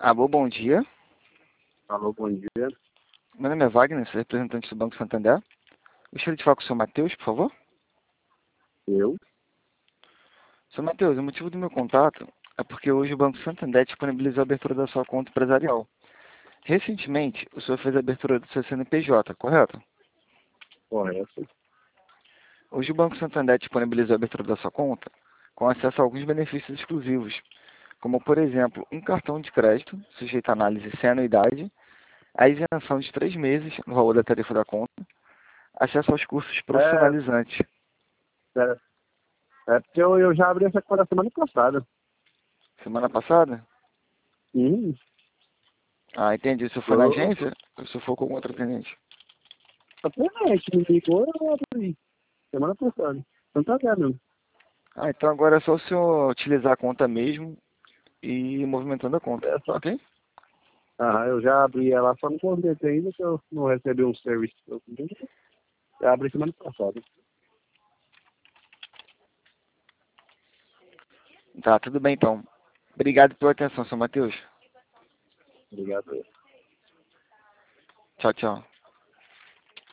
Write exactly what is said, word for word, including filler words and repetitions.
Alô, bom dia. Alô, bom dia. Meu nome é Wagner, sou representante do Banco Santander. Gostaria de falar com o senhor Matheus, por favor. Eu? Senhor Matheus, o motivo do meu contato é porque hoje o Banco Santander disponibilizou a abertura da sua conta empresarial. Recentemente, o senhor fez a abertura do seu C N P J, correto? Correto. Hoje o Banco Santander disponibilizou a abertura da sua conta com acesso a alguns benefícios exclusivos, como, por exemplo, um cartão de crédito, sujeito à análise sem anuidade, a isenção de três meses no valor da tarifa da conta, acesso aos cursos É, profissionalizantes. é, é porque eu, eu já abri essa conta semana passada. Semana passada? Sim, Ah, entendi. O senhor foi na eu agência ou o senhor foi com algum outro atendente? apenas me ligou, eu abri. Semana passada. Então tá vendo. Ah, então agora é só o senhor utilizar a conta mesmo e ir movimentando a conta, É só. ok? Ah, eu já abri ela, só não convertei ainda que eu não recebi um serviço. Eu já abri semana passada. Tá, tudo bem então. Obrigado pela atenção, senhor Matheus. Obrigado. Tchau, tchau.